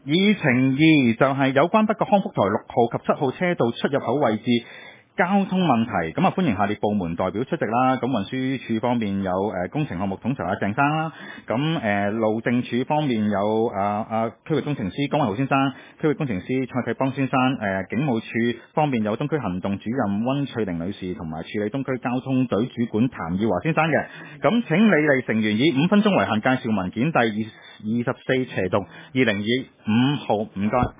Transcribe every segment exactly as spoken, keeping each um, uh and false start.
議程二就係有關北角康福台六號及七號車道出入口位置交通問題，咁啊歡迎下列部門代表出席啦。咁運輸署方面有誒、呃、工程項目統籌阿鄭生啦，咁誒、呃、路政署方面有啊啊區域工程師江偉豪先生，區域工程師蔡啟邦先生，誒、呃、警務處方面有東區行動主任温翠玲女士，同埋處理東區交通隊主管譚耀華先生嘅。咁請你哋成員以五分鐘為限介紹文件第二二十四斜道二零二五號，唔該。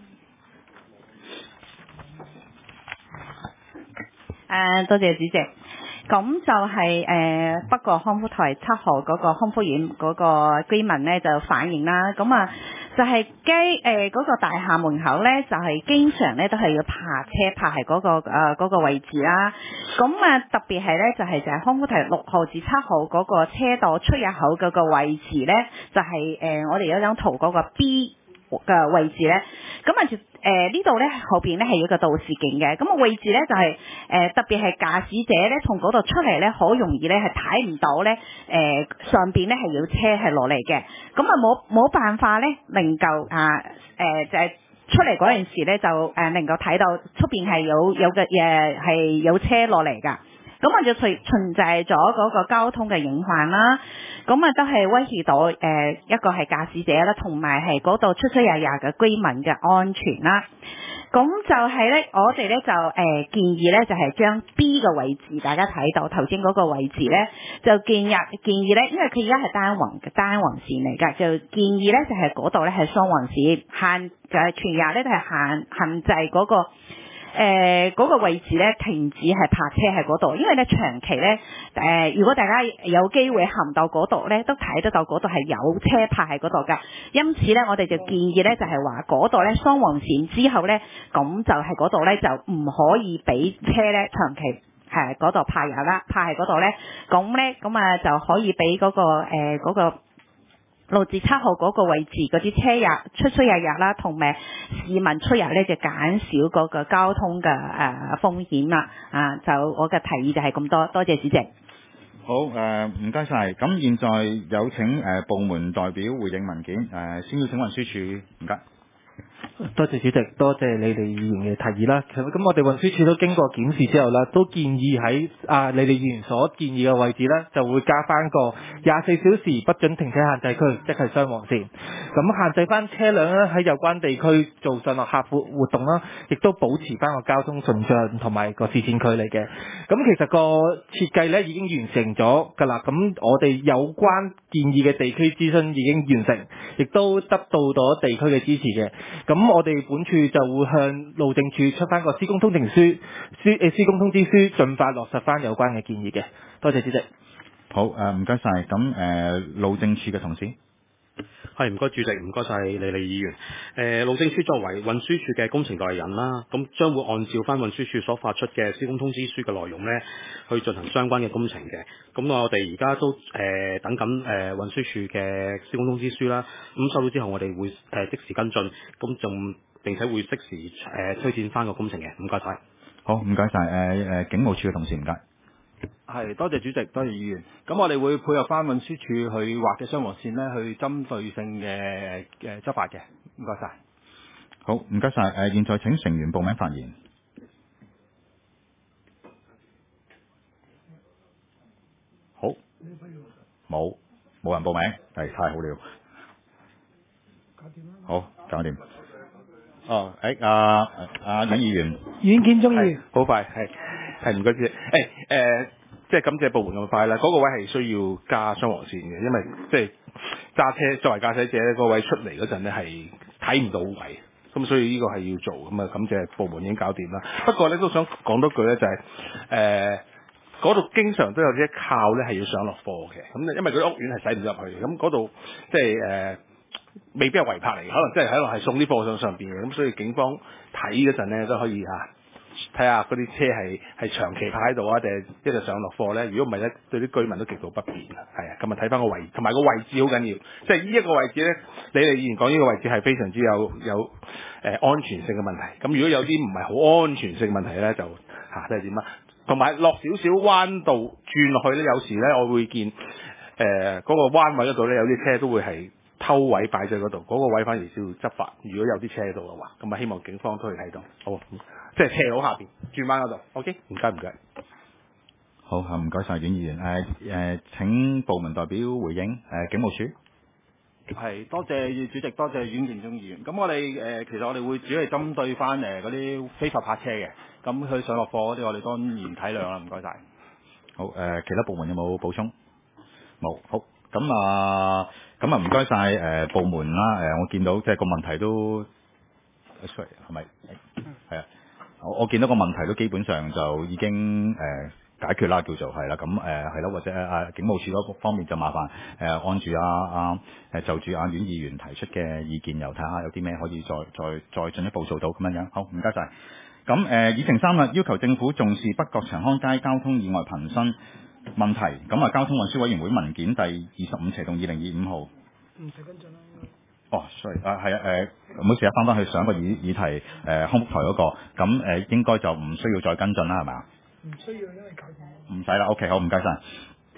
誒、uh, 多謝主席，咁就係、是、誒、呃、北角康福台七號嗰個康福苑嗰個居民咧就反映啦，咁啊就係基誒嗰個大廈門口咧就係、是、經常咧都係要泊車泊喺嗰個誒嗰、呃那個位置啦，咁啊特別係咧就係、是、就係康福台六號至七號嗰個車道出入口嗰個位置咧，就係、是、誒、呃、我哋有張圖嗰個 B 嘅位置咧，咁啊就誒呢度咧後邊咧係有一個導視徑嘅，咁個位置咧就係、是、誒、呃、特別係駕駛者咧從嗰度出嚟咧，好容易咧係睇唔到咧誒、呃、上邊咧係有車係落嚟嘅，咁啊冇冇辦法咧能夠啊誒、呃、就係、是、出嚟嗰陣時咧就誒、呃、能夠睇到出邊係有有嘅誒係有車落嚟㗎。咁我就存存在咗嗰個交通嘅隱患啦，咁啊都係威脅到誒、呃、一個係駕駛者啦，同埋係嗰度出出入入嘅居民嘅安全啦。咁就係咧，我哋咧就誒、呃、建議咧就係、是、將 B 嘅位置，大家睇到頭先嗰個位置咧，就建議建議咧，因為佢而家係單黃嘅單黃線嚟㗎，就建議咧就係嗰度咧係雙黃線，限就係全日咧都係限限制嗰、那個。誒嗰、呃那個位置咧停止係泊車喺嗰度，因為咧長期咧誒、呃，如果大家有機會行到嗰度咧，都睇得到嗰度係有車泊喺嗰度㗎。因此咧，我哋就建議咧就係話嗰度咧雙黃線之後咧，咁就係嗰度咧就唔可以俾車咧長期係嗰度泊入啦，泊喺嗰度咧，咁咧咁啊就可以俾嗰、那個誒嗰、呃那個六至七號嗰個位置嗰啲車入出出入入啦，同埋市民出入咧就減少嗰個交通嘅誒、呃、風險啦。啊，就我嘅提議就係咁多，多謝主席。 好誒，唔該晒。咁現在有請誒、呃、部門代表回應文件。誒、呃，先要請運輸署，唔該。 多謝主席，多謝你哋議員嘅提議啦。其實咁我哋運輸署都經過檢視之後啦，都建議喺啊你哋議員所建議嘅位置咧，就會加翻個廿四小時不准停車限制區，即係雙黃線。咁限制翻車輛咧喺有關地區做上落客活活動啦，亦都保持翻個交通順暢同埋個視線距離嘅。咁其實個設計咧已經完成咗㗎啦。咁我哋有關建議嘅地區諮詢已經完成，亦都得到咗地區嘅支持嘅。咁我哋本處就會向路政署出翻個施工通知書，書誒施工通知書，盡快落實翻有關嘅建議嘅。多謝主席。 好誒，唔該晒。咁誒、呃、路政署嘅同事。 係，唔該主席，唔該晒李李議員。誒、呃，路政署作為運輸署嘅工程代理人啦，咁將會按照翻運輸署所發出嘅施工通知書嘅內容咧，去進行相關嘅工程嘅。咁我哋而家都誒、呃、等緊誒運輸署嘅施工通知書啦。咁收到之後，我哋會誒、呃、即時跟進，咁仲並且會即時誒、呃、推薦翻個工程嘅。唔該晒。 好，唔該晒。誒、呃、誒，警務處嘅同事，唔該。 係，多謝主席，多謝議員。咁我哋會配合翻運輸署去劃嘅雙黃線咧，去針對性嘅嘅執法嘅。唔該晒。 好，唔該晒。誒、呃，現在請成員報名發言。好，冇冇人報名，係太好了。好，搞掂。哦，誒，阿阿尹議員， 阮建中議員， 好快，係係唔該主席。誒、欸、誒、呃，即係感謝部門咁快啦。嗰、那個位係需要加雙黃線嘅，因為即係揸車作為駕駛者咧，嗰、那個位出嚟嗰陣咧係睇唔到位，咁所以呢個係要做。咁啊，感謝部門已經搞掂啦。不過咧都想講多句咧，就係誒嗰度經常都有啲靠咧係要上落貨嘅。咁因為嗰啲屋苑係使唔入去嘅，咁嗰度即係誒。呃未必係違泊嚟，可能即係喺度係送啲貨上上邊嘅，咁所以警方睇嗰陣咧都可以嚇睇下嗰啲車係係長期泊喺度啊，定係一直上落貨咧？如果唔係咧，對啲居民都極度不便啊。係啊，咁啊睇翻個位，同埋個位置好緊要，即係呢一個位置咧，你哋議員講呢個位置係非常之有有誒、呃、安全性嘅問題。咁如果有啲唔係好安全性問題咧，就嚇即係點啊？同埋落少少彎道轉落去咧，有時咧我會見誒嗰、呃那個彎位嗰度咧有啲車都會係。 偷位擺咗嗰度，嗰、個位反而需要執法。如果有啲車喺度嘅話，咁啊希望警方都可以睇到。好，即係斜路下邊轉彎嗰度。OK，唔該唔該。 好，唔該晒阮議員。誒、誒，請部門代表回應。誒、警務處。 係，多謝主席，多謝阮建中議員。咁我哋誒、呃、其實我哋會主要係針對翻誒嗰啲非法泊車嘅，咁佢上落貨嗰啲我哋當然體諒啦，唔該晒。 好，誒、其他部門有冇補充？冇。好，咁啊，咁啊唔該晒誒部門啦。誒、我見到即係個問題都，sorry 係咪？係啊，我我見到個問題都基本上就已經誒、解決啦，叫做係啦。咁誒係咯，或者啊警務處嗰方面就麻煩誒、按住啊啊誒就住阿阮議員提出嘅意見，又睇下有啲咩可以再再再進一步做到咁樣樣。好，唔該晒。咁誒議程三啦，要求政府重視北角長康街交通意外頻生問題。咁啊，交通運輸委員會文件第二十五斜同二零二五號。 唔使跟進啦。 哦，sorry，啊係啊誒，唔好意思啊，翻返去上一個議議題誒、康福台嗰、個，咁誒、應該就唔需要再跟進啦，係咪啊？ 唔需要，因為搞掂。 唔使啦，OK，好，唔該晒。